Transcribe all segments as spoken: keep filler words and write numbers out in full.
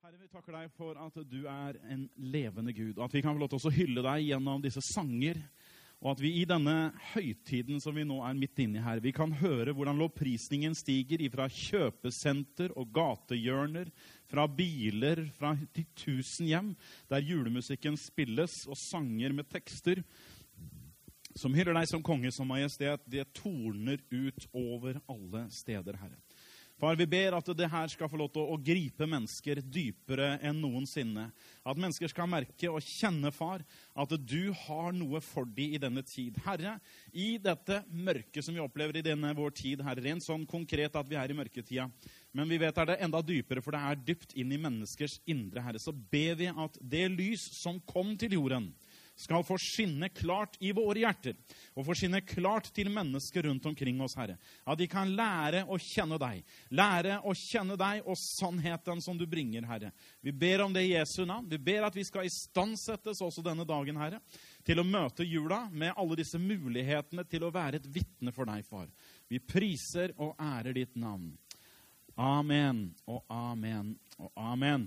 Herre, vi takker deg for at du er en levende Gud, og at vi kan få lov til å hylle deg gjennom disse sanger, og at vi i denne høytiden som vi nå er midt inne i her, vi kan høre hvordan lovprisningen stiger fra kjøpesenter og gatehjørner, fra biler, fra de tusen hjem, der julemusikken spilles og sanger med tekster, som hyller deg som konge, som majestet, det torner ut over alle steder, Herre. Far, vi ber at det her skal få lov til å gripe mennesker dypere enn noensinne. At mennesker skal merke og kjenne, far, at du har noe for dem i denne tid. Herre, i dette mørke som vi opplever i denne vår tid, Herre, rent sånn konkret at vi er i mørketida, men vi vet er det enda dypere, for det er dypt inn i menneskers indre, Herre. Så ber vi at det lys som kom til jorden, skal få skinne klart i våre hjerter, og få skinne klart til mennesker rundt omkring oss, Herre. At de kan lære å kjenne deg, lære å kjenne deg og sannheten som du bringer, Herre. Vi ber om det i Jesu navn. Vi ber at vi skal istandsettes også denne dagen, Herre, til å møte jula med alle disse mulighetene til å være et vittne for deg, far. Vi priser og ærer ditt navn. Amen og amen og amen.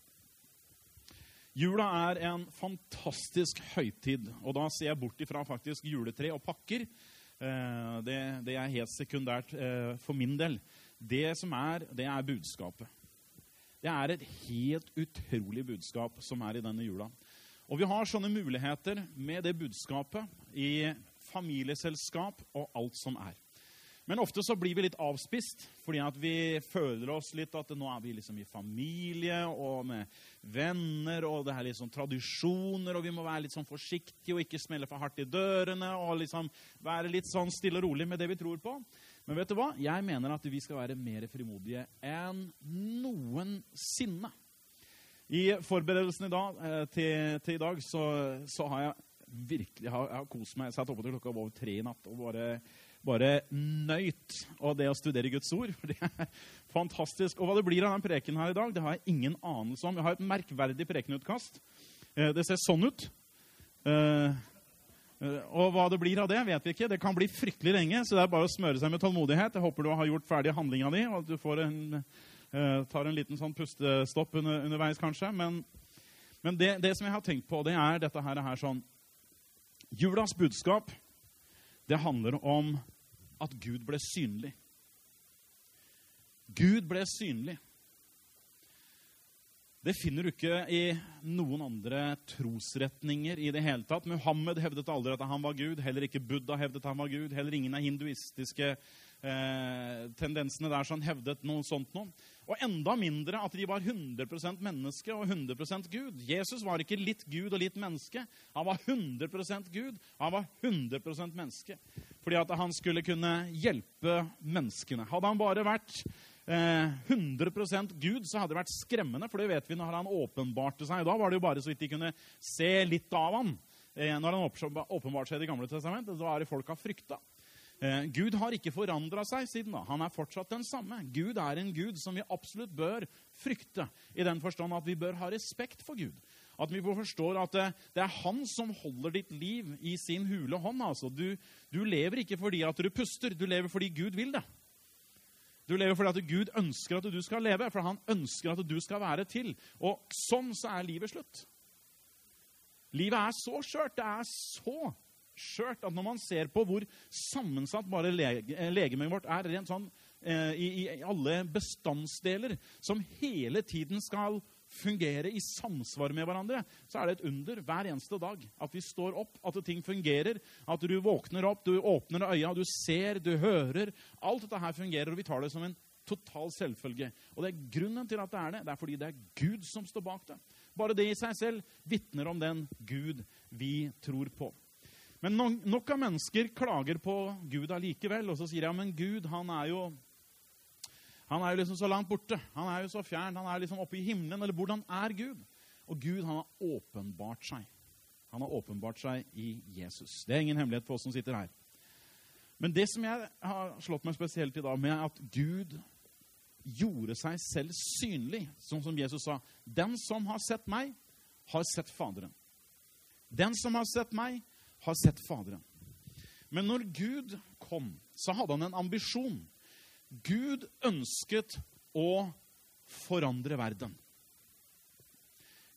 Jula er en fantastisk høytid, og da ser jeg bort ifra faktisk juletre og pakker. Det, det er helt sekundært for min del. Det som er, det er budskapet. Det er et helt utrolig budskap som er i denne jula. Og vi har sånne muligheter med det budskapet i familieselskap og alt som er. Men ofte så blir vi litt avspist, fordi at vi føler oss litt at nå er vi liksom i familie og med venner, og det er litt sånn tradisjoner, og vi må være litt sånn forsiktige og ikke smelle for hardt i dørene, og liksom være litt sånn stille og rolig med det vi tror på. Men vet du hva? Jeg mener at vi skal være mer frimodige enn noensinne. I forberedelsen i dag, til, til i dag så, så har jeg virkelig jeg har, jeg har kost meg. Jeg satt oppe til klokka over tre i natt og bare... bare nøyt av det å studere Guds ord. Det er fantastisk. Og hva det blir av den preken her i dag, det har jeg ingen anelse om. Jeg har et merkverdig prekenutkast. Det ser sånn ut. Og hva det blir av det, vet vi ikke. Det kan bli fryktelig lenge, så det er bare å smøre seg med tålmodighet. Jeg håper du har gjort ferdig handlinga di, og at du får en, tar en liten sånn pustestopp under, underveis kanskje. Men, men det, det som jeg har tenkt på, det er dette her, her sånn. Julas budskap, det handler om at Gud ble synlig. Gud ble synlig. Det finner du ikke i noen andre trosretninger i det hele tatt. Muhammed hevdet aldri at han var Gud, heller ikke Buddha hevdet at han var Gud, heller ingen av hinduistiske eh, tendensene der som hevdet noe sånt noe. Og enda mindre at de var hundre prosent menneske og hundre prosent Gud. Jesus var ikke litt Gud og litt menneske. Han var hundre prosent Gud, og han var hundre prosent menneske. Fordi at han skulle kunne hjelpe menneskene. Hadde han bare vært eh, hundre prosent Gud, så hadde det vært skremmende, for det vet vi når han åpenbarte seg. Da var det jo bare så vidt de kunne se litt av han. Eh, når han åpenbarte seg i det gamle testamentet, så var det folk av frykta. Gud har ikke forandret seg siden da. Han er fortsatt den samme. Gud er en Gud som vi absolutt bør frykte, i den forstand at vi bør ha respekt for Gud. At vi forstår at det, det er han som holder ditt liv i sin hule hånd. Altså. Du, du lever ikke fordi at du puster, du lever fordi Gud vil det. Du lever fordi at Gud ønsker at du skal leve, for han ønsker at du skal være til. Og sånn så er livet slutt. Livet er så skjørt, det er så skjørt at når man ser på hvor sammensatt bare lege, legemet vårt er rent sånn eh, i, i alle bestandsdeler som hele tiden skal fungere i samsvar med hverandre, så er det et under hver eneste dag at vi står opp, at ting fungerer, at du våkner opp, du åpner øya, du ser, du hører, alt dette her fungerer, og vi tar det som en total selvfølge. Og det er grunnen til at det er det, det er fordi det er Gud som står bak det. Bare det i seg selv vittner om den Gud vi tror på. Men nok av mennesker klager på Gud allikevel, og så sier jeg, men Gud, han er jo, han er jo liksom så langt borte, han er jo så fjern, han er liksom oppe i himmelen, eller hvordan er Gud? Og Gud, han har åpenbart seg. Han har åpenbart seg i Jesus. Det er ingen hemmelighet for oss som sitter her. Men det som jeg har slått meg spesielt i dag med, er at Gud gjorde seg selv synlig, sånn som Jesus sa, den som har sett meg, har sett Faderen. Den som har sett meg, har sett Faderen. Men når Gud kom, så hadde han en ambisjon. Gud ønsket å forandre verden.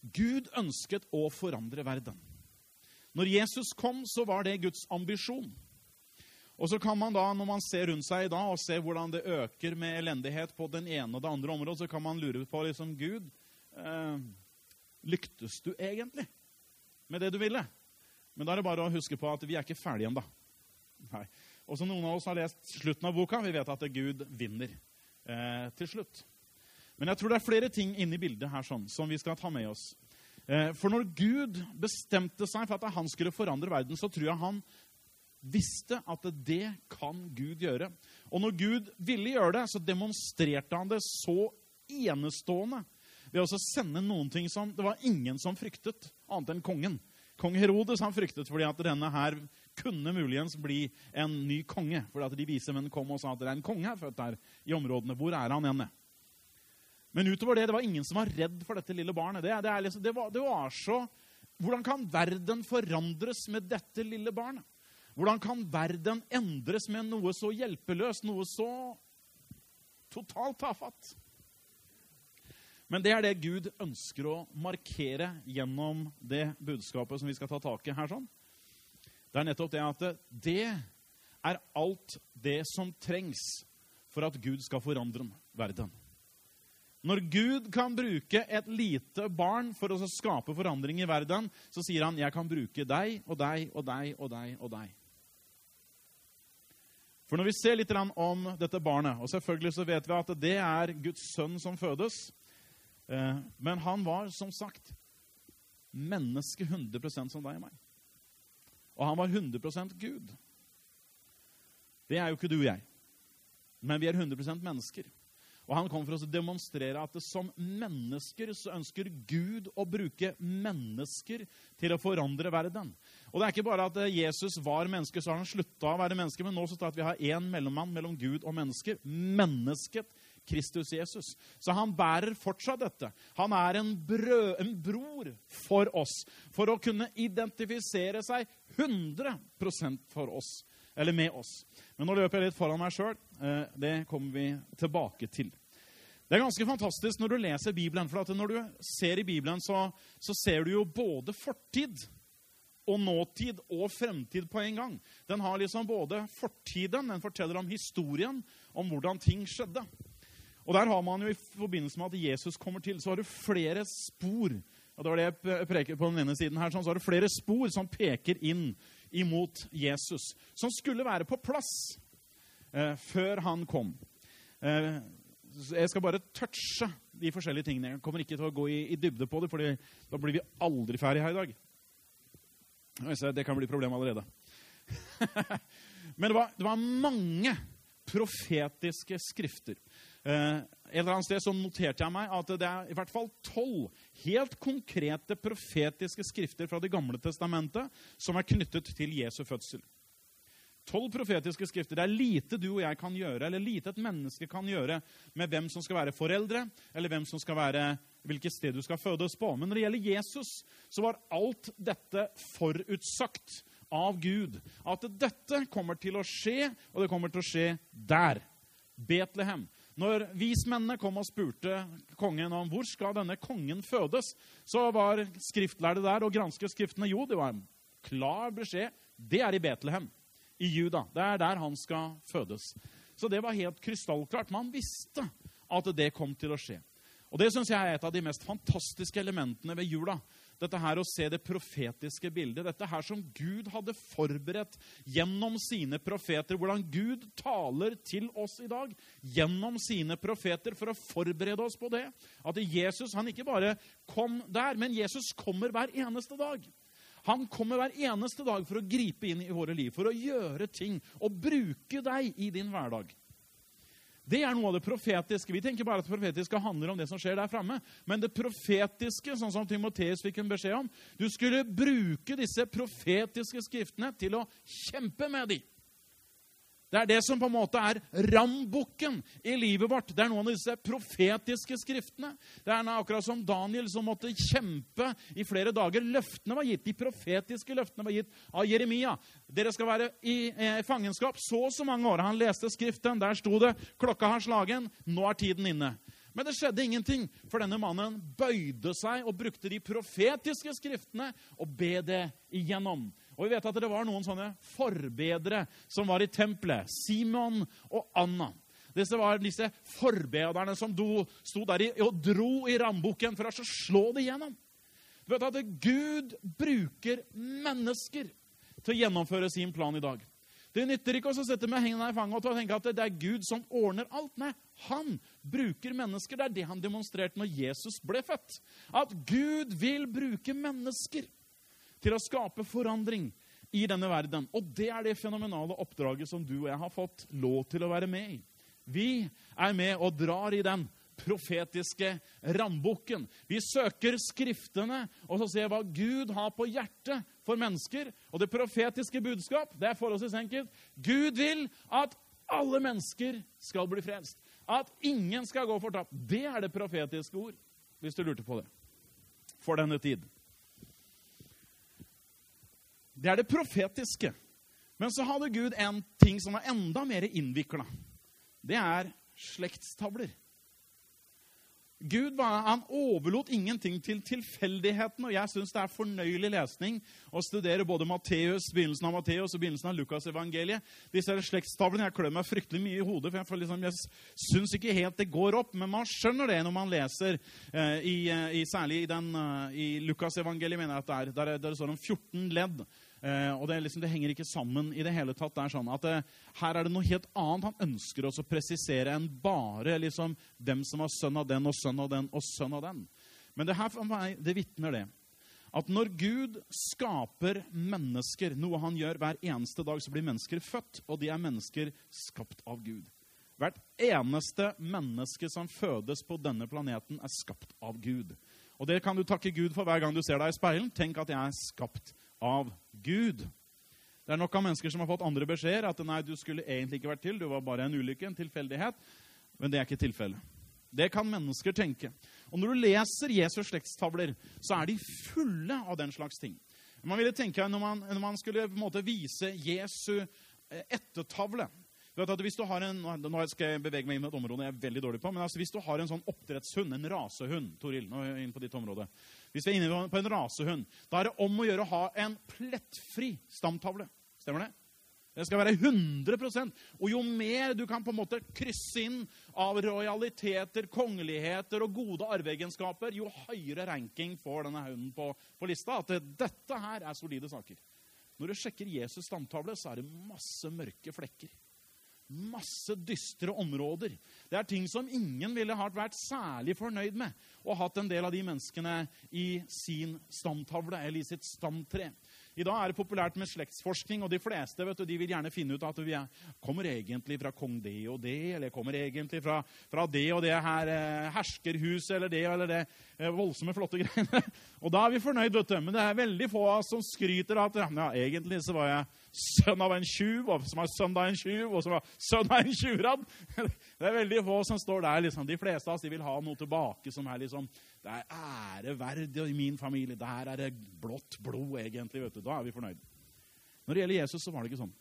Gud ønsket å forandre verden. Når Jesus kom, så var det Guds ambisjon. Og så kan man da, når man ser rundt seg i dag, og ser hvordan det øker med elendighet på den ene og det andre området, så kan man lure på, liksom, Gud, eh, lyktes du egentlig med det du ville? Men da er det bare å huske på at vi er ikke ferdige ennå. Nei. Og så noen av oss har lest slutten av boka, vi vet at Gud vinner eh, til slutt. Men jeg tror det er flere ting inne i bildet her sånn, som vi skal ta med oss. Eh, for når Gud bestemte seg for at han skulle forandre verden, så tror jeg han visste at det kan Gud gjøre. Og når Gud ville gjøre det, så demonstrerte han det så enestående ved å sende noen ting som det var ingen som fryktet, annet enn kongen. Kong Herodes han fryktet fordi at denne her kunne muligens bli en ny konge. Fordi at de vise menn kom og sa at det er en konge her født her i områdene. Hvor er han henne? Men utover det, det var ingen som var redd for dette lille barnet. Det, det, er liksom, det, var, det var så... Hvordan kan verden forandres med dette lille barnet? Hvordan kan verden endres med noe så hjelpeløst, noe så totalt tafatt? Men det er det Gud ønsker å markere gjennom det budskapet som vi skal ta tak i her sånn. Det er nettopp det at det er alt det som trengs for at Gud skal forandre verden. Når Gud kan bruke et lite barn for å skape forandring i verden, så sier han, jeg kan bruke deg og deg og deg og deg og deg. For når vi ser litt om dette barnet, og selvfølgelig så vet vi at det er Guds sønn som fødes, men han var som sagt menneske hundre prosent som deg og meg. Og han var hundre prosent Gud. Det er jo ikke du og jeg. Men vi er hundre prosent mennesker. Og han kom for å demonstrere at som mennesker så ønsker Gud å bruke mennesker til å forandre verden. Og det er ikke bare at Jesus var menneske, så har han sluttet å være menneske, men nå så står det at vi har en mellommann mellom Gud og mennesker. Mennesket Kristus Jesus. Så han bærer fortsatt dette. Han er en, brød, en bror for oss, for å kunne identifisere seg hundre prosent for oss, eller med oss. Men nå løper jeg litt foran meg selv. Det kommer vi tilbake til. Det er ganske fantastisk når du leser Bibelen, for at når du ser i Bibelen, så, så ser du jo både fortid og nåtid og fremtid på en gang. Den har liksom både fortiden, den forteller om historien, om hvordan ting skjedde. Og der har man jo i forbindelse med at Jesus kommer til, så har du flere spor. Og det var det jeg preker på den ene siden her, så har du flere spor som peker inn imot Jesus, som skulle være på plass eh, før han kom. Eh, jeg skal bare touche de forskjellige tingene. Jeg kommer ikke til å gå i, i dybde på det, for da blir vi aldri ferdig her i dag. Det kan bli problem allerede. Men det var, det var mange profetiske skrifter. Eh, et eller annet sted så noterte jeg meg at det er i hvert fall tolv helt konkrete profetiske skrifter fra det gamle testamentet som er knyttet til Jesu fødsel. Tolv profetiske skrifter. Det er lite du og jeg kan gjøre, eller lite et menneske kan gjøre med hvem som skal være foreldre, eller hvem som skal være, hvilket sted du skal fødes på. Men når det gjelder Jesus, så var alt dette forutsagt av Gud. At dette kommer til å skje, og det kommer til å skje der. Betlehem. Når vismennene kom og spurte kongen om hvor skal denne kongen fødes, så var skriftlærde der og granske skriftene. Jo, det var en klar beskjed. Det er i Betlehem, i Juda. Det er der han skal fødes. Så det var helt krystallklart. Man visste at det kom til å skje. Og det synes jeg er et av de mest fantastiske elementene ved jula. Dette her å se det profetiske bildet. Dette her som Gud hadde forberedt gjennom sine profeter. Hvordan Gud taler til oss i dag gjennom sine profeter for å forberede oss på det. At Jesus, han ikke bare kom der, men Jesus kommer hver eneste dag. Han kommer hver eneste dag for å gripe inn i våre liv, for å gjøre ting og bruke deg i din hverdag. Det er noe av det profetiske. Vi tenker bare at det profetiske handler om det som skjer der fremme. Men det profetiske, sånn som Timoteus fikk en beskjed om, du skulle bruke disse profetiske skriftene til å kjempe med dem. Det er det som på en måte er ramboken i livet vårt. Det er noen av disse profetiske skriftene. Det er akkurat som Daniel som måtte kjempe i flere dager. Løftene var gitt, de profetiske løftene var gitt av Jeremia. Dere skal være i eh, fangenskap så og så mange år. Han leste skriften, der sto det, klokka har slagen, nå er tiden inne. Men det skjedde ingenting, for denne mannen bøyde seg og brukte de profetiske skriftene og be det igjennom. Og vi vet at det var noen sånne forbedere som var i tempelet, Simon og Anna. Disse var disse forbederne som do, stod der i, og dro i ramboken for å slå det igjennom. Du vet at Gud bruker mennesker til å gjennomføre sin plan i dag. Det nytter ikke å sette med hendene i fanget og tenke at det er Gud som ordner alt. Nei, han bruker mennesker. Det er det han demonstrerte når Jesus ble født. At Gud vil bruke mennesker til å skape forandring i denne verden. Og det er det fenomenale oppdraget som du og jeg har fått lov til å være med i. Vi er med og drar i den profetiske ramboken. Vi søker skriftene og så ser hva Gud har på hjertet for mennesker. Og det profetiske budskap, det er forholdsvis enkelt. Gud vil at alle mennesker skal bli frelst. At ingen skal gå fortapt. Det er det profetiske ord, hvis du lurte på det. For denne tid. Det er det profetiske. Men så hadde Gud en ting som var enda mer innviklet. Det er slektstavler. Gud var, han overlot ingenting til tilfeldigheten, og jeg synes det er fornøyelig lesning å studere både Matteus, begynnelsen av Matteus og begynnelsen av Lukas evangeliet. Disse slektstavlene, jeg klør meg fryktelig mye i hodet, for jeg, liksom, jeg synes ikke helt det går opp, men man skjønner det når man leser, eh, i, i, særlig i, den, uh, i Lukas evangeliet, mener jeg at det er, der, der det står om fjorten ledd. Uh, og det, liksom, det henger ikke sammen i det hele tatt. Det er sånn at uh, her er det noe helt annet han ønsker oss å presisere enn bare liksom, dem som var sønn av den og sønn av den og sønn av den. Men det her for meg, det vittner det. At når Gud skaper mennesker, noe han gjør hver eneste dag, så blir mennesker født, og de er mennesker skapt av Gud. Hvert eneste menneske som fødes på denne planeten er skapt av Gud. Og det kan du takke Gud for hver gang du ser deg i speilen. Tenk at jeg er skapt av Gud. Det er nok av mennesker som har fått andre beskjeder, at nei, du skulle egentlig ikke vært til, du var bare en ulykke, en tilfeldighet. Men det er ikke tilfellet. Det kan mennesker tenke. Og når du leser Jesus slektstavler, så er de fulle av den slags ting. Man ville tenke når man, når man skulle på en måte vise Jesu ettertavle. Du vet at hvis du har en, nå skal jeg bevege meg inn i et område jeg er veldig dårlig på, men altså hvis du har en sånn oppdrettshund, en rasehund, Toril, nå er jeg inn på ditt område. Hvis vi er inne på en rasehund, da er det om å gjøre å ha en plettfri stamtavle. Stemmer det? Det skal være hundre prosent. Og jo mer du kan på en måte krysse inn av royaliteter, kongeligheter og gode arveegenskaper, jo høyere ranking får denne hunden på, på lista. At det, dette her er solide saker. Når du sjekker Jesus stamtavle, så er det masse mørke flekker. Masse dystre områder. Det er ting som ingen ville ha vært særlig fornøyd med, og hatt en del av de menneskene i sin stamtavle, eller i sitt stamtre. I dag er det populært med slektsforskning, og de fleste vet du, de vil gjerne finne ut at vi er, kommer egentlig fra kong det og det, eller kommer egentlig fra, fra det og det her eh, herskerhuset, eller det eller det eh, voldsomme flotte greiene. Og da er vi fornøyd, vet du. Men det er veldig få som skryter at ja, egentlig så var jeg sønn av en tjuv, og som var sønn av en tjuv, og som var sønn av en tjuvradd. Det er veldig få som står der, liksom. De fleste av oss, de vil ha noe tilbake som er liksom, det er æreverdig i min familie. Der er det blått blod, egentlig, vet du. Da er vi fornøyd. Når det gjelder Jesus, så var det ikke sånn.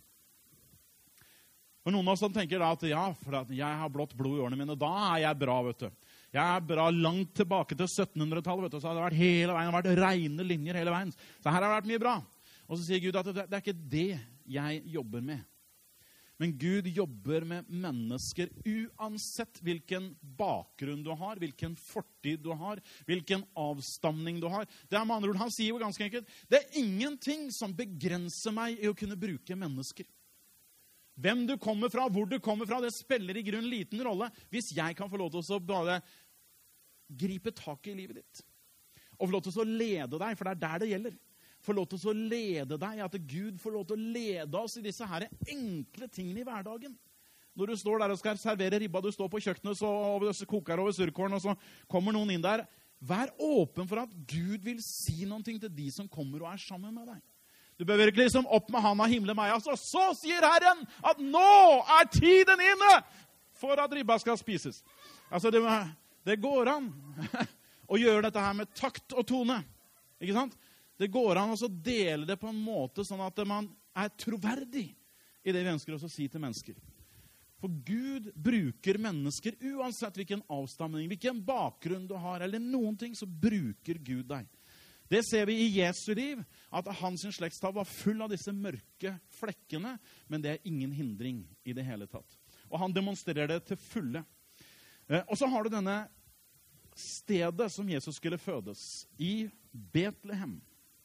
Og noen av oss tenker da at ja, for at jeg har blått blod i årene mine, da er jeg bra, vet du. Jeg er bra langt tilbake til syttenhundretallet, vet du. Så har det vært hele veien, det har vært rene linjer hele veien. Så her har det vært mye bra. Og så sier Gud at det, det er ikke det jeg jobber med. Men Gud jobber med mennesker uansett hvilken bakgrunn du har, hvilken fortid du har, hvilken avstamning du har. Det er med andre ord, han sier jo ganske enkelt, det er ingenting som begrenser meg i å kunne bruke mennesker. Hvem du kommer fra, hvor du kommer fra, det spiller i grunn liten rolle hvis jeg kan få lov til å bare gripe tak i livet ditt. Og få lov til å lede deg, for det er der det gjelder. Få lov til å lede deg, at Gud får lov til å lede oss i disse her enkle tingene i hverdagen. Når du står der og skal servere ribba, du står på kjøkkenet og koker over surkålen, og så kommer noen inn der. Vær åpen for at Gud vil si noe til de som kommer og er sammen med deg. Du bør virkelig liksom opp med handa himle meg. Altså, så sier Herren at nå er tiden inne for at ribba skal spises. Altså, det, det går an å gjøre dette her med takt og tone. Ikke sant? Det går an å dele det på en måte sånn at man er troverdig i det vi ønsker oss å si til mennesker. For Gud bruker mennesker, uansett hvilken avstamning, hvilken bakgrunn du har, eller noen ting, så bruker Gud deg. Det ser vi i Jesu liv, at hans slektstall var full av disse mørke flekkene, men det er ingen hindring i det hele tatt. Og han demonstrerer det til fulle. Og så har du denne stedet som Jesus skulle fødes, i Betlehem.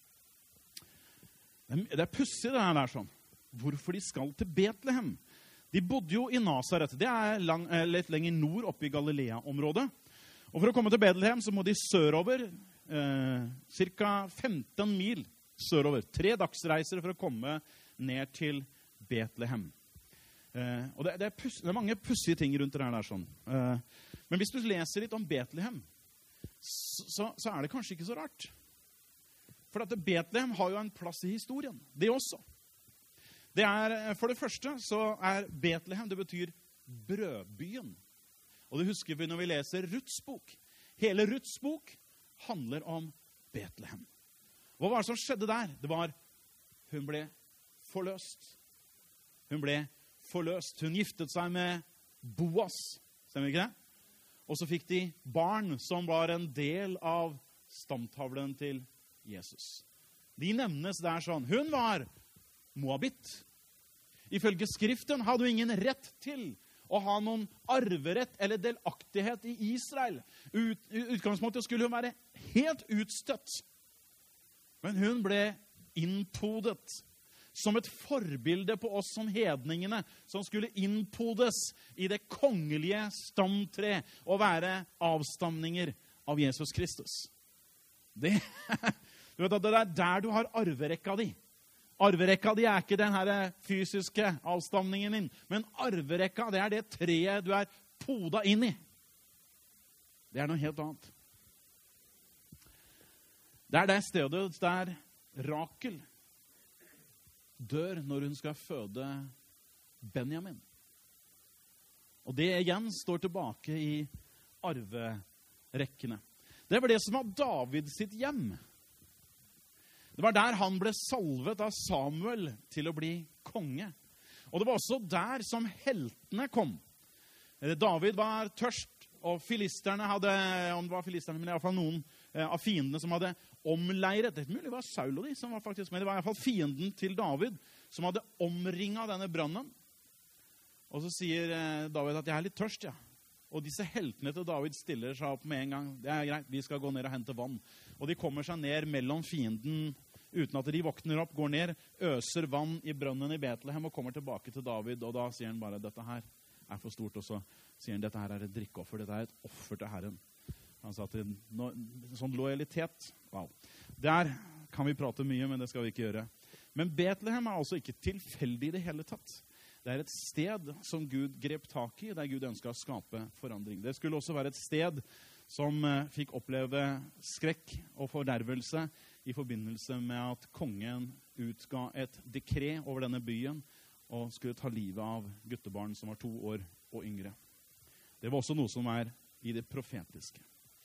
Det er pussig det her der sånn. Hvorfor de skal til Betlehem? De bodde jo i Nazaret. Det er lang, litt lenger nord oppe i Galilea-området. Og for å komme til Betlehem så må de sørover, eh, ca. femten mil sørover. Tre dagsreiser for å komme ned til Betlehem. Eh, og det, det, er puss, det er mange pussige ting rundt det her der sånn. Eh, men hvis du leser litt om Betlehem, så, så er det kanskje ikke så rart. For at Betlehem har jo en plass i historien. Det også. Det er, for det første så er Betlehem, det betyr brødbyen. Og det husker vi når vi leser Ruths bok. Hele Ruths bok handler om Betlehem. Hva var det som skjedde der? Det var, hun ble forløst. Hun ble forløst. Hun giftet seg med Boas, stemmer ikke det? Og så fikk de barn som var en del av stamtavlen til Jesus. De nevnes der sånn. Hun var Moabit. Ifølge skriften hadde hun ingen rett til å ha noen arverett eller delaktighet i Israel. Ut, utgangspunktet skulle hun være helt utstøtt. Men hun ble innpodet som et forbilde på oss som hedningene, som skulle innpodes i det kongelige stamtre og være avstamninger av Jesus Kristus. Det, du vet at det er der du har arverekka di. Arverekka di er ikke den her fysiske avstamningen din, men arverekka, det er det treet du er poda inn i. Det er noe helt annet. Det er det stedet der Rakel dør når hun skal føde Benjamin. Og det igjen står tilbake i arverekkene. Det var det som var David sitt hjem. Det var der han ble salvet av Samuel til å bli konge. Og det var også der som heltene kom. David var tørst, og filisterne hadde, om det var filisterne, men i hvert fall noen av fiendene som hadde omleiret. Det er mulig det var Saul og de som var faktisk med. Det var i hvert fall fienden til David som hadde omringet denne brannen. Og så sier David at jeg er litt tørst, ja. Og disse heltene til David stiller seg opp med en gang. Det er greit, vi skal gå ned og hente vann. Og de kommer seg ned mellom fienden, uten at de våkner opp, går ned, øser vann i brønnen i Betlehem og kommer tilbake til David. Og da sier han bare, dette her er for stort. Og så sier han, dette her er et drikkeoffer, dette er et offer til Herren. Han sa til no, sånn lojalitet. Wow. Der kan vi prate mye, men det skal vi ikke gjøre. Men Betlehem er altså ikke tilfeldig i det hele tatt. Det er et sted som Gud grep tak i, der Gud ønsket å skape forandring. Det skulle også være et sted som fikk oppleve skrekk og fordervelse i forbindelse med at kongen utga et dekret over denne byen og skulle ta livet av guttebarn som var to år og yngre. Det var også noe som er i det profetiske.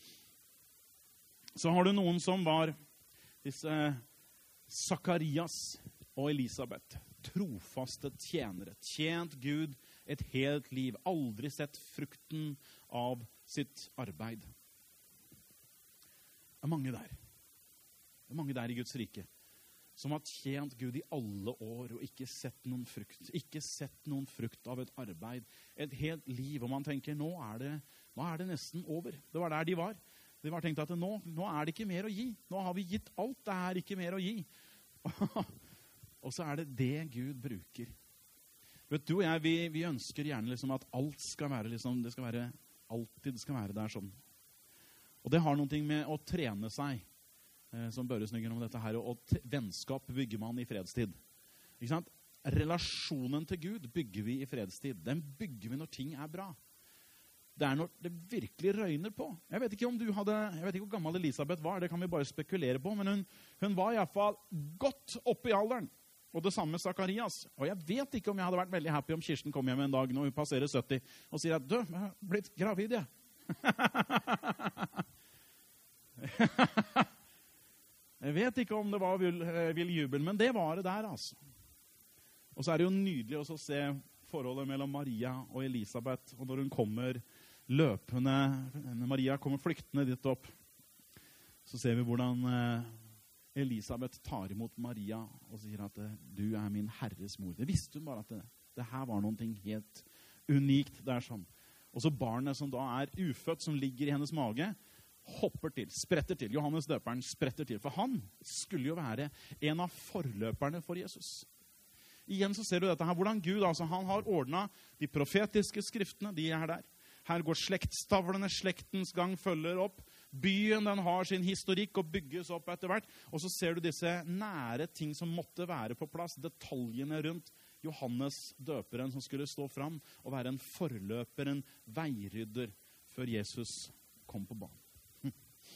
Så har du noen som var disse Zakarias og Elisabeth, trofaste tjenere, tjent Gud et helt liv, aldri sett frukten av sitt arbeid. Det er mange der. Det er mange der i Guds rike som har tjent Gud i alle år og ikke sett noen frukt, ikke sett noen frukt av et arbeid, et helt liv. Og man tenker, nå er det, nå er det nesten over. Det var der de var. De var tenkt at nå, nå er det ikke mer å gi. Nå har vi gitt alt, det er ikke mer å gi. Og så er det det Gud bruker. Vet du og jeg, vi, vi ønsker gjerne liksom at alt skal være, liksom, det skal være, alltid skal være der sånn. Og det har noe med å trene seg, eh, som Børre snakker om dette her, og, og vennskap bygger man i fredstid. Ikke sant? Relasjonen til Gud bygger vi i fredstid. Den bygger vi når ting er bra. Det er når det virkelig røyner på. Jeg vet ikke om du hadde, jeg vet ikke hvor gammel Elisabeth var, det kan vi bare spekulere på, men hun, hun var i hvert fall godt oppe i alderen. Og det samme med Zakarias. Og jeg vet ikke om jeg hadde vært veldig happy om Kirsten kom hjem en dag når hun passerer sytti og sier at, du, jeg har blitt gravid, jeg. Jeg vet ikke om det var vill, vill jubel, men det var det der, altså. Og så er det jo nydelig å se forholdet mellom Maria og Elisabet, og når hun kommer løpende, når Maria kommer flyktende dit opp, så ser vi hvordan Elisabet tar imot Maria og sier at du er min Herres mor. Det visste hun bare at det, det her var noe helt unikt der sånn. Og så barnet som da er ufødt, som ligger i hennes mage, hopper til, spretter til. Johannes døperen spretter til, for han skulle jo være en av forløperne for Jesus. Igjen så ser du dette her, hvordan Gud, altså han har ordnet de profetiske skriftene, de er der. Her går slektstavlene, slektens gang følger opp. Byen, den har sin historikk og bygges opp etter hvert. Og så ser du disse nære ting som måtte være på plass, detaljene rundt Johannes døperen som skulle stå fram og være en forløper, en veirydder, før Jesus kom på banen.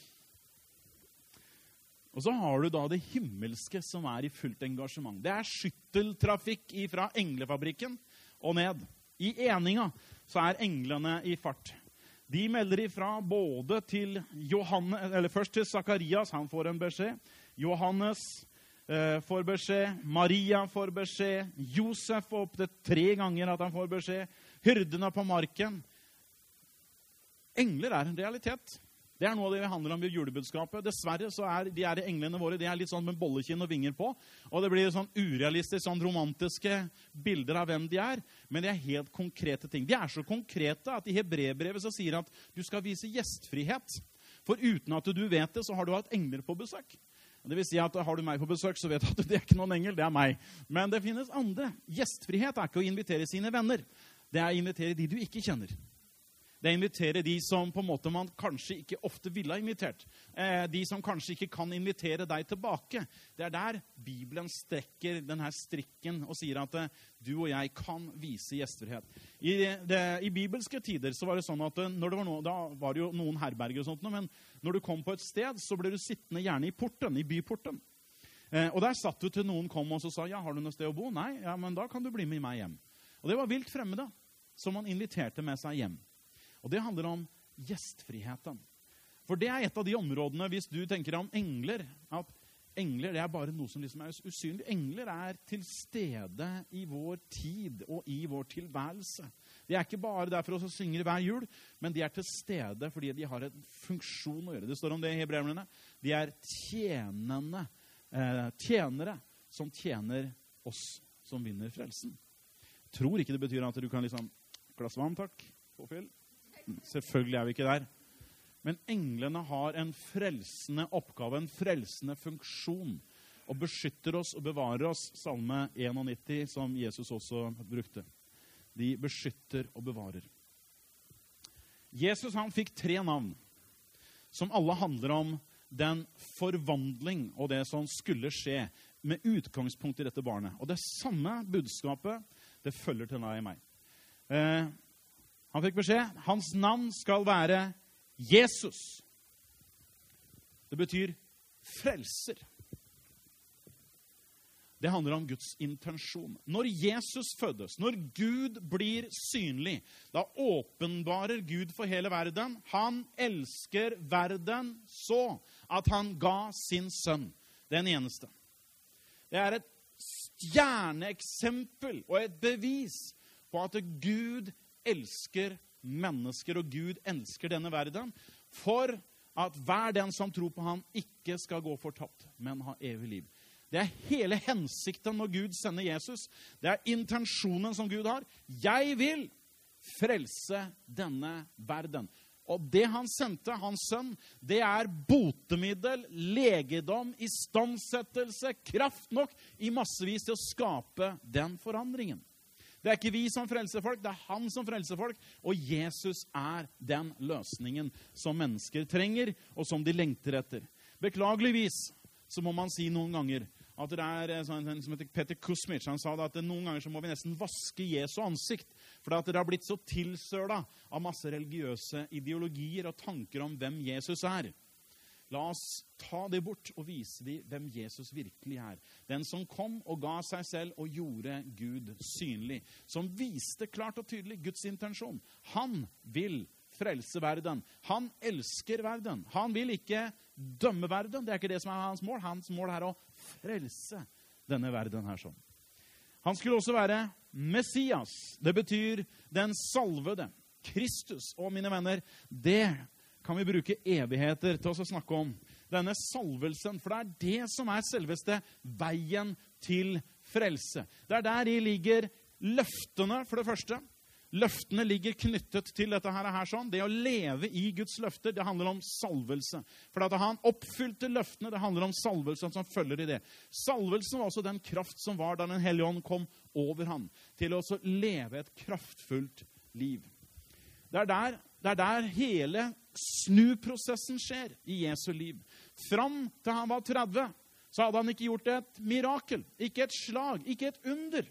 Og så har du da det himmelske som er i fullt engasjement. Det er skytteltrafikk fra englefabrikken og ned. I eninga så er englene i fart. De melder ifra både til Johannes, eller først til Zakarias, han får en beskjed. Johannes eh, får beskjed. Maria får beskjed. Josef får opp det tre ganger at han får beskjed. Hyrdene på marken. Engler er en realitet. Det er noe av det vi handler om i julebudskapet. Dessverre så er de er englene våre, de er litt sånn med bollekinn og vinger på. Og det blir sånn urealistisk, sånn romantiske bilder av hvem de er. Men det er helt konkrete ting. De er så konkrete at i Hebrebrevet så sier at du skal vise gjestfrihet. For uten at du vet det, så har du hatt engler på besøk. Det vil si at har du meg på besøk, så vet du at det er ikke noen engel, det er meg. Men det finnes andre. Gjestfrihet er ikke å invitere sine venner. Det er å invitere de du ikke kjenner. Det er å invitere de som på en måte man kanskje ikke ofte ville ha invitert. Eh, de som kanskje ikke kan invitere deg tilbake. Det er der Bibelen strekker denne strikken og sier at eh, du og jeg kan vise gjestfrihet. I, det, I bibelske tider så var det sånn at når det var noe, da var det jo noen herberger og sånt, men når du kom på et sted, så ble du sittende gjerne i porten, i byporten. Eh, og der satt du til noen kom og så sa, ja, har du noe sted å bo? Nei, ja, men da kan du bli med meg hjem. Og det var vilt fremmede som man inviterte med seg hjem. Og det handler om gjestfriheten. For det er et av de områdene, hvis du tenker om engler, at engler det er bare noe som liksom er usynlig. Engler er til stede i vår tid og i vår tilværelse. De er ikke bare der for oss å synge hver jul, men de er til stede fordi de har en funksjon å gjøre. Det står om det i Hebreerne. De er tjenende, eh, tjenere som tjener oss som vinner frelsen. Tror ikke det betyr at du kan liksom, glass vann takk, påfyll. Selvfølgelig er vi ikke der. Men englene har en frelsende oppgave, en frelsende funksjon, og beskytter oss og bevarer oss, salme nittien, som Jesus også brukte. De beskytter og bevarer. Jesus han fikk tre navn, som alle handler om den forvandling og det som skulle skje med utgangspunkt i dette barnet. Og det samme budskapet, det følger til deg og meg. Eh, Han fikk beskjed, hans navn skal være Jesus. Det betyr frelser. Det handler om Guds intensjon. Når Jesus fødes, når Gud blir synlig, da åpenbarer Gud for hele verden. Han elsker verden så at han ga sin sønn, den eneste. Det er et stjerneeksempel og et bevis på at Gud elsker mennesker, og Gud elsker denne verden, for at hver den som tror på han ikke skal gå fortapt, men ha evig liv. Det er hele hensikten når Gud sender Jesus. Det er intensjonen som Gud har. Jeg vil frelse denne verden. Og det han sendte, hans sønn, det er botemiddel, legedom, istandsettelse, kraft nok i massevis til å skape den forandringen. Det er ikke vi som frelser folk, det er han som frelser folk, og Jesus er den løsningen som mennesker trenger, og som de lengter etter. Beklageligvis så må man si noen ganger at det er en som heter Peter Kusmich, han sa at noen ganger så må vi nesten vaske Jesu ansikt, for at det har blitt så tilsøla av masse religiøse ideologier og tanker om hvem Jesus er. La oss ta det bort og vise dem hvem Jesus virkelig er. Den som kom og ga seg selv og gjorde Gud synlig. Som viste klart og tydelig Guds intensjon. Han vil frelse verden. Han elsker verden. Han vil ikke dømme verden. Det er ikke det som er hans mål. Hans mål er å frelse denne verden her sånn. Han skulle også være Messias. Det betyr den salvede. Kristus. Og mine venner, det kan vi bruke evigheter til å snakke om. Denne salvelsen, for det er det som er selveste veien til frelse. Det er der de ligger løftene, for det første. Løftene ligger knyttet til dette her, her sånn. Det å leve i Guds løfter, det handler om salvelse. For at han oppfylte løftene, det handler om salvelsen som følger i det. Salvelsen var også den kraft som var da den hellige ånd kom over han, til å også leve et kraftfullt liv. Det er der, det er der hele snuprosessen skjer i Jesu liv. Fram til han var tretti, så hadde han ikke gjort et mirakel, ikke et slag, ikke et under.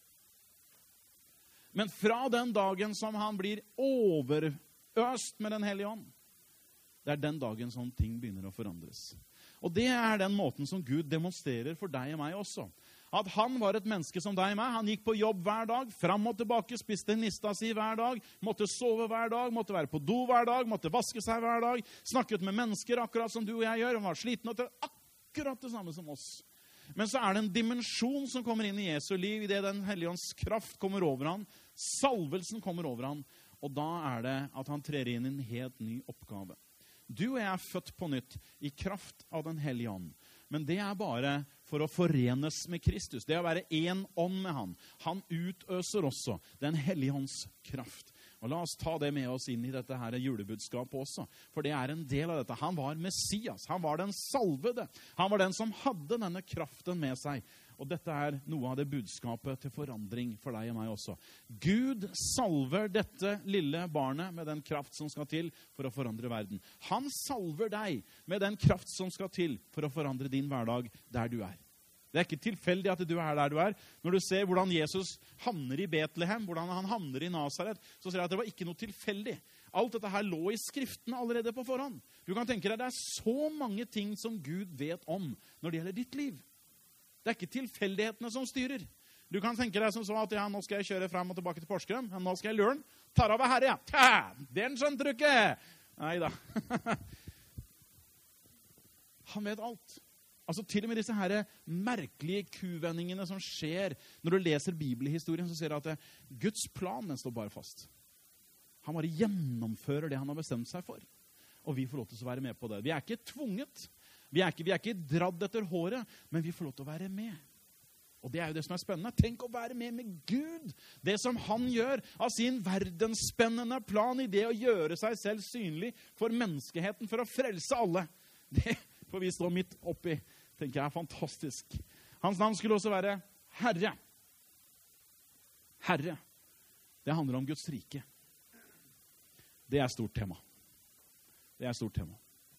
Men fra den dagen som han blir overøst med den hellige ånd, det er den dagen som ting begynner å forandres. Og det er den måten som Gud demonstrerer for deg og meg også. At han var et menneske som deg og meg. Han gikk på jobb hver dag, fram og tilbake, spiste nista si hver dag, måtte sove hver dag, måtte være på do hver dag, måtte vaske seg hver dag, snakket med mennesker akkurat som du og jeg gjør. Han var sliten og til akkurat det samme som oss. Men så er det en dimensjon som kommer inn i Jesu liv, i det den hellige ånds kraft kommer over han, salvelsen kommer over han, og da er det at han trer inn i en helt ny oppgave. Du og jeg er født på nytt i kraft av den hellige ånd. Men det er bare for å forenes med Kristus. Det er å være en ånd med han. Han utøser også den hellige ånds kraft. Og la oss ta det med oss inn i dette her julebudskapet også. For det er en del av dette. Han var Messias. Han var den salvede. Han var den som hadde denne kraften med seg. Og dette er noe av det budskapet til forandring for deg og meg også. Gud salver dette lille barnet med den kraft som skal til for å forandre verden. Han salver deg med den kraft som skal til for å forandre din hverdag der du er. Det er ikke tilfeldig at du er der du er. Når du ser hvordan Jesus havner i Betlehem, hvordan han havner i Nazaret, så ser jeg at det var ikke noe tilfeldig. Alt dette her lå i skriftene allerede på forhånd. Du kan tenke deg, det er så mange ting som Gud vet om når det gjelder ditt liv. Det er ikke tilfeldighetene som styrer. Du kan tenke deg som så at ja, nå skal jeg kjøre frem og tilbake til Porsgrunn, men nå skal jeg lure den. Tar av herre, ja. Ta, den skjønte du ikke. Neida. Han vet alt. Altså til og med disse her merkelige kuvendingene som skjer når du leser bibelhistorien, så ser du at det, Guds plan, den står bare fast. Han bare gjennomfører det han har bestemt seg for. Og vi får lov til å være med på det. Vi er ikke tvunget. Vi er ikke, vi er ikke dradd etter håret, men vi får lov til å være med. Og det er jo det som er spennende. Tenk å være med med Gud. Det som han gjør av sin verdensspennende plan i det å gjøre seg selv synlig for menneskeheten, for å frelse alle. Det får vi stå midt oppi. Tenker jeg er fantastisk. Hans navn skulle også være Herre. Herre. Det handler om Guds rike. Det er stort tema. Det er stort tema.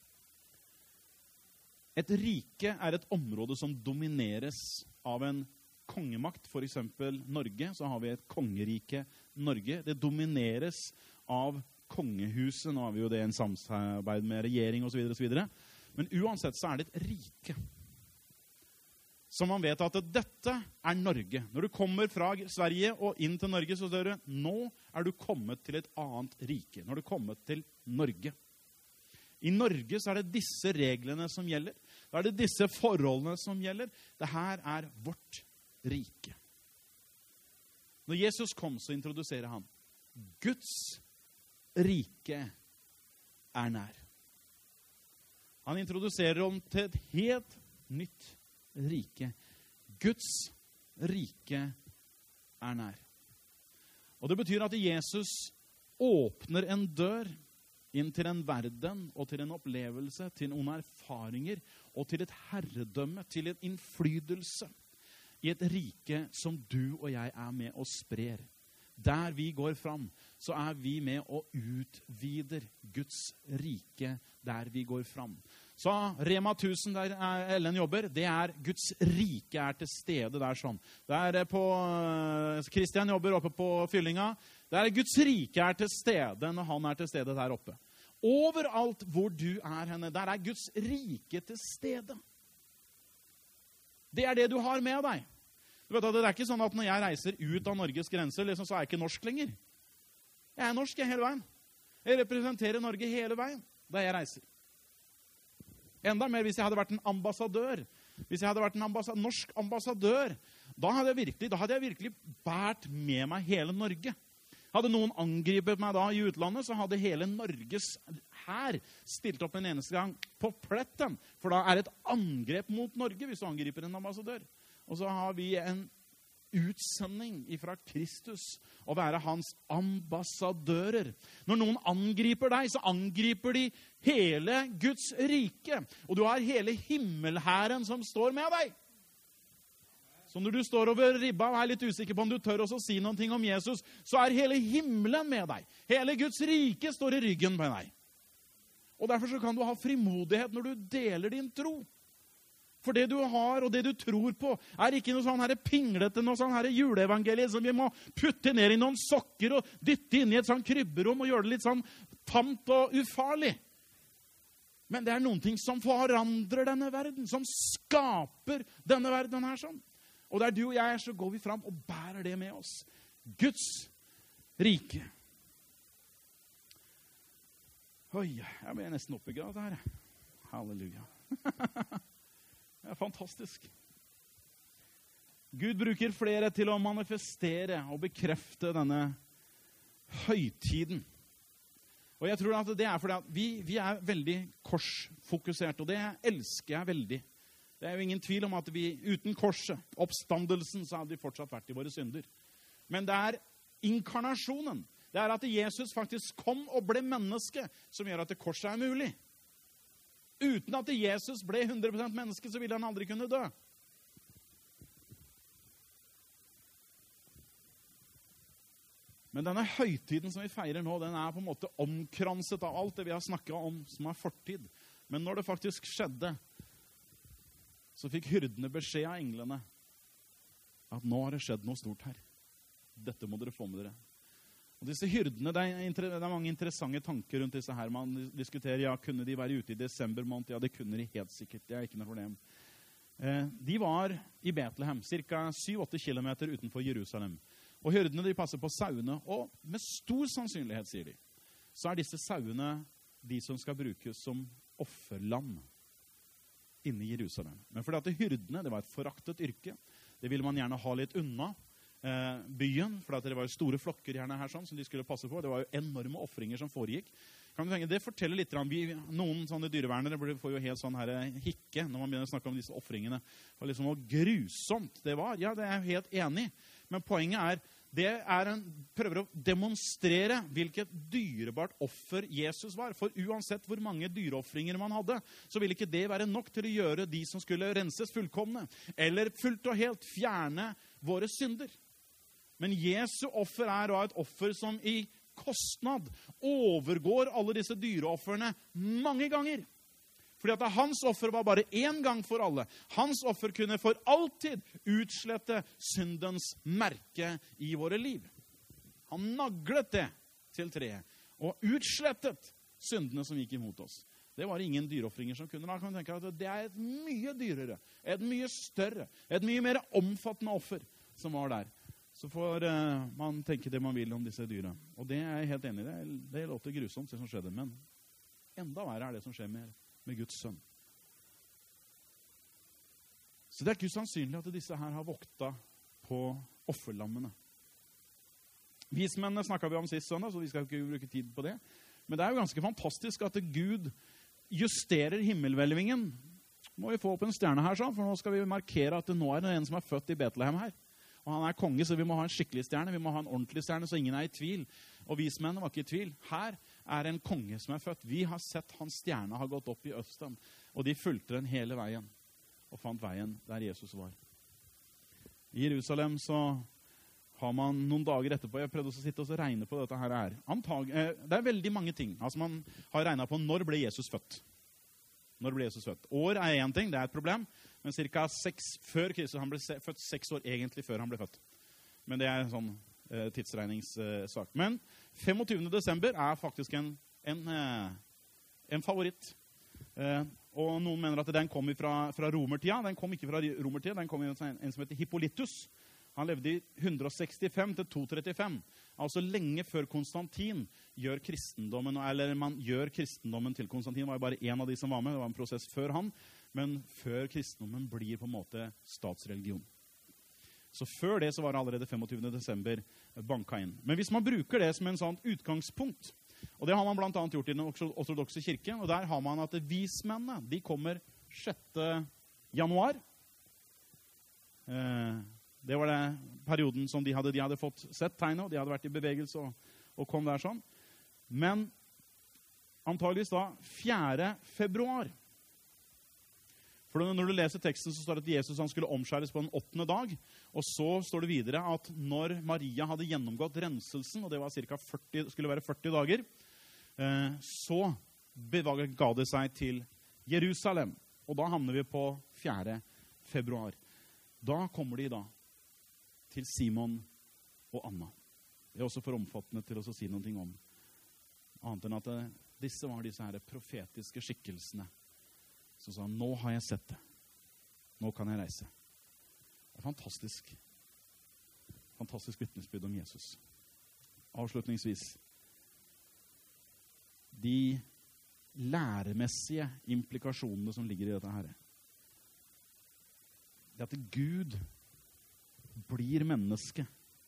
Et rike er et område som domineres av en kongemakt. For eksempel Norge, så har vi et kongerike Norge. Det domineres av kongehuset. Nå har vi jo det i en samarbeid med regjering og så videre og så videre. Men uansett så er det et rike. Så man vet at dette er Norge. Når du kommer fra Sverige og inn til Norge, så ser du, nå er du kommet til et annet rike. Nå er du kommet til Norge. I Norge så er det disse reglene som gjelder. Da er det disse forholdene som gjelder. Dette er vårt rike. Når Jesus kom, så introduserer han. Guds rike er nær. Han introduserer om til et helt nytt rike. Guds rike er nær. Og det betyr at Jesus åpner en dør inn til en verden og til en opplevelse, til noen erfaringer og til et herredømme, til en innflytelse i et rike som du og jeg er med og sprer. Der vi går fram, så er vi med og utvider Guds rike der vi går fram. Så Rema tusen, der Ellen jobber, det er Guds rike er til stede der sånn. Der på Kristian jobber oppe på Fyllinga, der Guds rike er til stede når han er til stede der oppe. Overalt hvor du er henne, der er Guds rike til stede. Det er det du har med deg. Du vet at det er ikke sånn at når jeg reiser ut av Norges grenser, liksom, så er jeg ikke norsk lenger. Jeg er norsk hele veien. Jeg representerer Norge hele veien da jeg reiser. Enda mer hvis jeg hadde vært en ambassadør Hvis jeg hadde vært en ambassad, norsk ambassadør, da hadde, jeg virkelig, da hadde jeg virkelig bært med meg hele Norge. Hadde noen angripet meg da i utlandet, så hadde hele Norges hær stilt opp en eneste gang på pletten. For da er det et angrep mot Norge hvis du angriper en ambassadør. Og så har vi en utsending fra Kristus å være hans ambassadører. Når noen angriper deg, så angriper de hele Guds rike. Og du har hele himmelhæren som står med deg. Så når du står over ribba og er litt usikker på om du tør også si noen ting om Jesus, så er hele himmelen med deg. Hele Guds rike står i ryggen på deg. Og derfor så kan du ha frimodighet når du deler din tro. For det du har og det du tror på er ikke noe sånn her pinglete, noe sånn her juleevangeliet som vi må putte ned i noen sokker og dytte inn i et sånn krybberom og gjøre det litt sånn tamt og ufarlig. Men det er noen ting som forandrer denne verden, som skaper denne verden her sånn. Og der du og jeg er, så går vi fram og bærer det med oss. Guds rike. Oi, jeg ble nesten oppbygget av det her. Halleluja. Det er fantastisk. Gud bruker flere til å manifestere og bekrefte denne høytiden. Og jeg tror at det er fordi at vi, vi er veldig korsfokusert, og det elsker jeg veldig. Det er jo ingen tvil om at vi uten korset, oppstandelsen, så hadde vi fortsatt vært i våre synder. Men det er inkarnasjonen. Det er at Jesus faktisk kom og ble menneske, som gjør at det korset er mulig. Uten at Jesus ble hundre prosent menneske, så ville han aldri kunne dø. Men denne høytiden som vi feirer nå, den er på en måte omkranset av alt det vi har snakket om som er fortid. Men når det faktisk skjedde, så fikk hyrdene beskjed av englene at nå har det skjedd noe stort her. Dette må dere få med dere. Og disse hyrdene, det er, det er mange interessante tanker rundt disse her. Man diskuterer, ja, kunne de være ute i desember måned? Ja, det kunne de helt sikkert. Det er ikke noe problem. Eh, de var i Betlehem, cirka syv åtte kilometer utenfor Jerusalem. Og hyrdene, de passer på sauene, og med stor sannsynlighet, sier de, så er disse sauene de som skal brukes som offerlam inne i Jerusalem. Men fordi at hyrdene, det var et foraktet yrke. Det ville man gjerne ha litt unna eh, byen, for det var jo store flokker gjerne her sånn, som de skulle passe på. Det var jo enorme offringer som foregikk. Kan du tenke, det forteller litt om, vi, noen sånne dyrevernere får jo helt sånn her hikke når man begynner å snakke om disse offringene. Det var liksom noe grusomt det var. Ja, det er jeg helt enig. Men poenget er, det er en, prøver å demonstrere hvilket dyrebart offer Jesus var. For uansett hvor mange dyreoffringer man hadde, så ville ikke det være nok til å gjøre de som skulle renses fullkomne, eller fullt og helt fjerne våre synder. Men Jesu offer er da et offer som i kostnad overgår alle disse dyreofferne mange ganger. Fordi at hans offer var bare én gang for alle. Hans offer kunne for alltid utslette syndens merke i våre liv. Han naglet det til treet og utslettet syndene som gikk imot oss. Det var ingen dyreoffringer som kunne. Da kan man tenke at det er et mye dyrere, et mye større, et mye mer omfattende offer som var der. Så får uh, man tenke det man vil om disse dyra. Og det er jeg helt enig i. Det, det låter grusomt det som skjedde, men enda verre er det som skjer med med Guds sønn. Så det er ikke usannsynlig at disse her har vokta på offerlammene. Vismennene snakket vi om sist søndag, så vi skal ikke bruke tid på det. Men det er jo ganske fantastisk at Gud justerer himmelhvelvingen. Må vi få opp en stjerne her, sånn, for nå skal vi markere at det nå er det en som er født i Betlehem her. Og han er konge, så vi må ha en skikkelig stjerne, vi må ha en ordentlig stjerne, så ingen er i tvil. Og vismennene var ikke i tvil. Her er en konge som er født. Vi har sett hans stjerne har gått opp i østen, og de fulgte den hele veien, og fant veien der Jesus var. I Jerusalem så har man noen dager etterpå, jeg prøvde å sitte og regne på dette her er. Antag, eh, det er veldig mange ting. Altså man har regnet på når ble Jesus født. Når ble Jesus født? År er en ting, det er et problem. Men cirka seks før Kristus, han ble født seks år egentlig før han ble født. Men det er en sånn eh, tidsregningssak. Men femogtyvende desember er faktisk en, en, eh, en favoritt. Eh, og noen mener at den kom fra, fra romertida. Den kom ikke fra romertida, den kom fra en, en som heter Hippolytus. Han levde i hundre sekstifem til to trettifem. Altså lenge før Konstantin gjør kristendommen, eller man gjør kristendommen til Konstantin. Det var jo bare en av de som var med, det var en prosess før han. Men før kristendommen blir på en måte statsreligion. Så før det så var det allerede femogtyvende desember banka inn. Men hvis man bruker det som en sånn utgangspunkt, og det har man blant annet gjort i den ortodokse kirke, og der har man at vismennene, de kommer sjette januar. Eh, det var det perioden som de hadde, de hadde fått sett tegnet, og de hadde vært i bevegelse og, og kom der sånn. Men antageligvis da fjerde februar. For når du leser teksten så står det at Jesus han skulle omskjæres på den åttende dag, og så står det videre at når Maria hadde gjennomgått renselsen, og det var cirka førti, skulle være førti dager, eh, så ga det seg til Jerusalem. Og da havner vi på fjerde februar. Da kommer de da til Simon og Anna. Det er også for omfattende til å si noe om. Annet enn at det, disse var disse her profetiske skikkelsene. Så sa han, nå har jeg sett det. Nå kan jeg reise. Det er fantastisk. Fantastisk vitnesbyrd om Jesus. Avslutningsvis. De læremessige implikasjonene som ligger i dette her. Det at Gud blir menneske.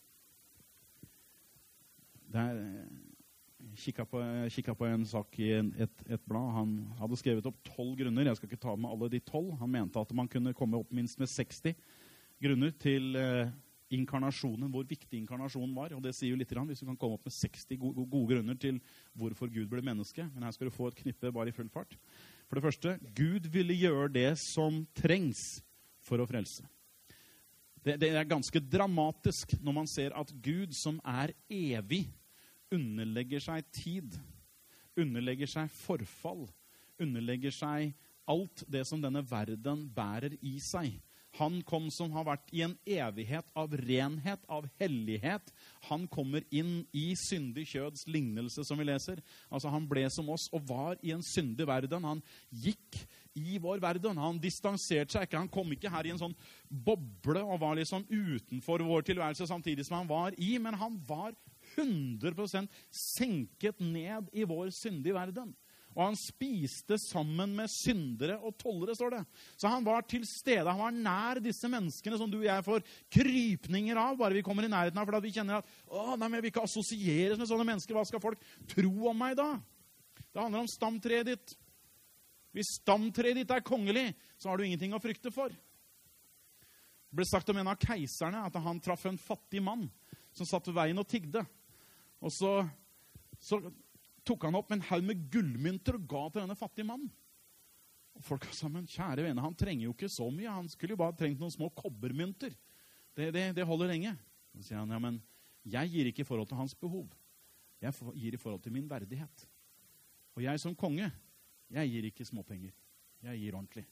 Det er... Jeg kikket på, kikket på en sak i en, et, et blad. Han hadde skrevet opp tolv grunner. Jeg skal ikke ta med alle de tolv. Han mente at man kunne komme opp minst med seksti grunner til eh, inkarnasjonen, hvor viktig inkarnasjonen var. Og det sier jo litt grann, hvis du kan komme opp med seksti gode, gode grunner til hvorfor Gud ble menneske. Men her skal du få et knippe bare i full fart. For det første, Gud ville gjøre det som trengs for å frelse. Det, det er ganske dramatisk når man ser at Gud som er evig, underlegger seg tid, underlegger seg forfall, underlegger seg alt det som denne verden bærer i seg. Han kom som har vært i en evighet av renhet, av hellighet. Han kommer inn i syndig kjøds lignelse, som vi leser. Altså han ble som oss og var i en syndig verden. Han gikk i vår verden. Han distanserte seg ikke. Han kom ikke her i en sånn boble og var liksom utenfor vår tilværelse samtidig som han var i, men han var hundre prosent senket ned i vår syndige verden. Og han spiste sammen med syndere og tollere, står det. Så han var til stede, han var nær disse menneskene som du og jeg får krypninger av, bare vi kommer i nærheten av, for at vi kjenner at, å, nei, men jeg vil ikke assosieres med sånne mennesker, hva skal folk tro om meg da? Det handler om stamtreet ditt. Hvis stamtreet ditt er kongelig, så har du ingenting å frykte for. Det ble sagt om en av keiserne at han traff en fattig mann som satt ved veien og tigde. Og så, så tok han opp en haug med gullmynter og ga til denne fattige mannen. Og folk sa, men kjære vene, han trenger jo ikke så mye. Han skulle jo bare trengt noen små kobbermynter. Det, det, det holder lenge. Så sier han, ja, men jeg gir ikke i forhold til hans behov. Jeg gir i forhold til min verdighet. Og jeg som konge, jeg gir ikke småpenger. Jeg gir ordentlig.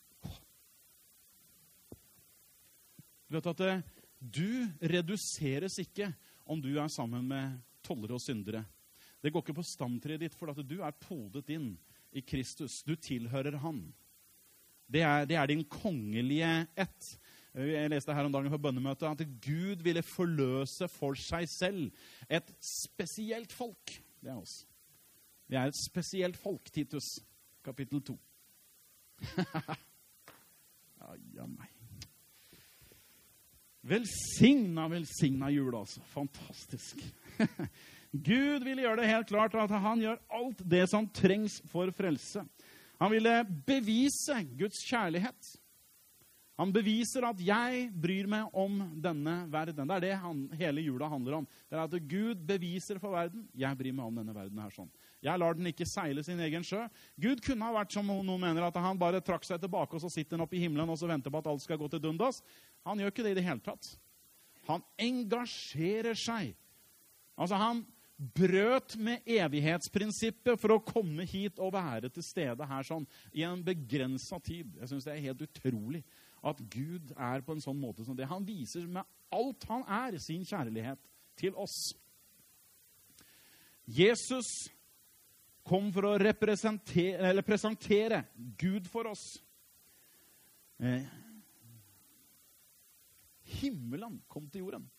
Du vet at du reduseres ikke om du er sammen med tollere og syndere. Det går ikke på stamtreet ditt, for at du er podet inn i Kristus. Du tilhører han. Det er, det er din kongelige ett. Jeg leste her om dagen på bønnemøtet at Gud ville forløse for seg selv et spesielt folk. Det er oss. Vi er et spesielt folk, Titus, kapittel to. Ja, ja, nei. Velsigna, velsigna jul, altså. Fantastisk. Gud ville gjøre det helt klart at han gjør alt det som trengs for frelse. Han ville bevise Guds kjærlighet. Han beviser at jeg bryr meg om denne verden. Det er det han, hele jula handler om. Det er at Gud beviser for verden, jeg bryr meg om denne verden her sånn. Jeg lar den ikke seile sin egen sjø. Gud kunne ha vært som noen mener, at han bare trakk seg tilbake, og så sitter han oppe i himmelen, og så venter på at alt skal gå til dundas. Han gjør ikke det i det hele tatt. Han engasjerer seg. Altså han brøt med evighetsprinsippet for å komme hit og være til stede her sånn, i en begrenset tid. Jeg synes det er helt utrolig at Gud er på en sånn måte som det. Han viser med alt han er sin kjærlighet til oss. Jesus kom for å representere, eller presentere Gud for oss. Eh, himmelen kom til jorden.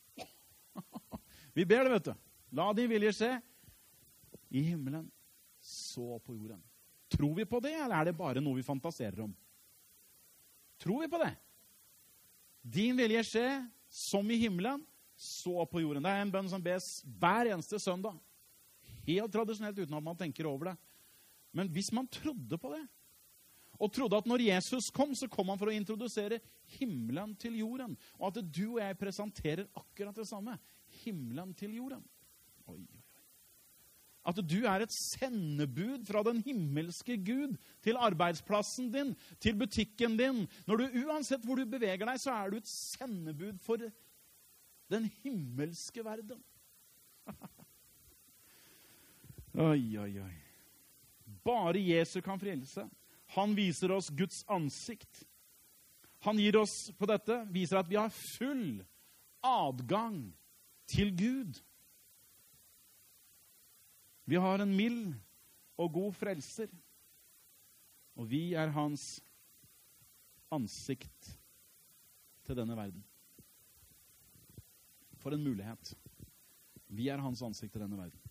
Vi ber det, vet du. La din vilje skje i himmelen, så på jorden. Tror vi på det, eller er det bare noe vi fantaserer om? Tror vi på det? Din vilje skje som i himmelen, så på jorden. Det er en bønn som bes hver eneste søndag. Helt tradisjonelt uten at man tenker over det. Men hvis man trodde på det, og trodde at når Jesus kom, så kom han for å introdusere himmelen til jorden. Og at du og jeg presenterer akkurat det samme. Himmelen til jorden. Oi, oi, oi. At du er et sendebud fra den himmelske Gud til arbeidsplassen din, til butikken din. Når du, uansett hvor du beveger deg, så er du et sendebud for den himmelske verden. Oi, oi, oi. Bare Jesus kan frelse. Han viser oss Guds ansikt. Han gir oss på dette, viser at vi har full adgang til Gud. Vi har en mild og god frelser, og vi er hans ansikt til denne verden. For en mulighet. Vi er hans ansikt til denne verden.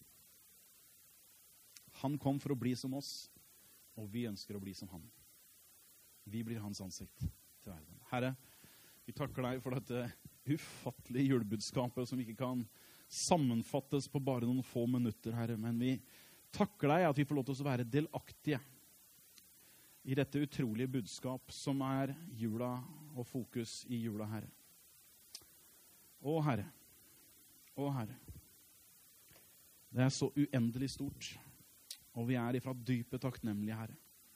Han kom for å bli som oss, og vi ønsker å bli som han. Vi blir hans ansikt til verden. Herre, vi takker deg for dette ufattelige julebudskapet som ikke kan sammenfattes på bare noen få minutter, Herre. Men vi takker deg at vi får lov til å være delaktige i dette utrolige budskap som er jula og fokus i jula, Herre. Å, Herre. Å, Herre. Det er så uendelig stort. Og vi er ifra dypet takknemlige, Herre.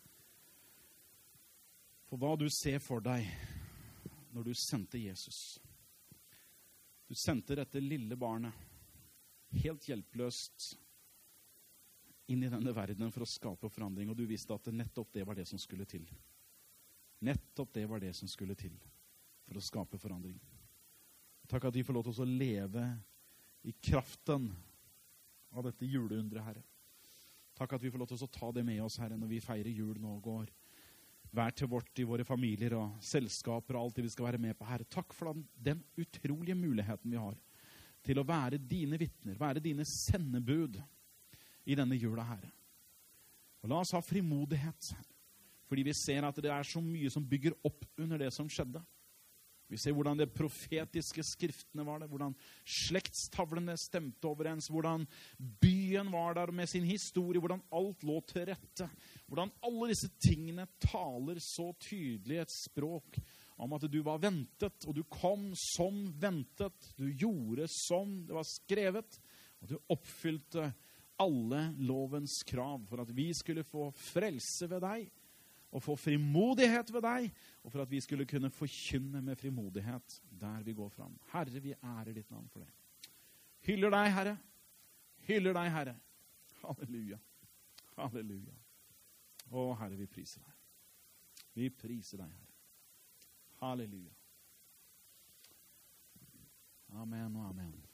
For hva du ser for deg når du sendte Jesus. Du sendte dette lille barnet helt hjelpeløst inn i denne verdenen for å skape forandring. Og du visste at nettopp det var det som skulle til. Nettopp det var det som skulle til for å skape forandring. Takk at vi får lov til å leve i kraften av dette juleundret, Herre. Takk at vi får lov til å ta det med oss, Herre, når vi feirer jul nå og går hver til vårt i våre familier og selskaper og alt det vi skal være med på, Herre. Takk for den utrolige muligheten vi har til å være dine vittner, være dine sendebud i denne jula, Herre. Og la oss ha frimodighet, fordi vi ser at det er så mye som bygger opp under det som skjedde. Vi ser hvordan det profetiske skriftene var det, hvordan slektstavlene stemte overens, hvordan byen var der med sin historie, hvordan alt lå til rette, hvordan alle disse tingene taler så tydelig et språk om at du var ventet, og du kom som ventet, du gjorde som det var skrevet, og du oppfylte alle lovens krav for at vi skulle få frelse ved deg, og få frimodighet ved deg, og for at vi skulle kunne forkynne med frimodighet der vi går fram. Herre, vi ærer ditt navn for det. Hyller deg, Herre. Hyller deg, Herre. Halleluja. Halleluja. Å, Herre, vi priser deg. Vi priser deg, Herre. Halleluja. Amen og amen.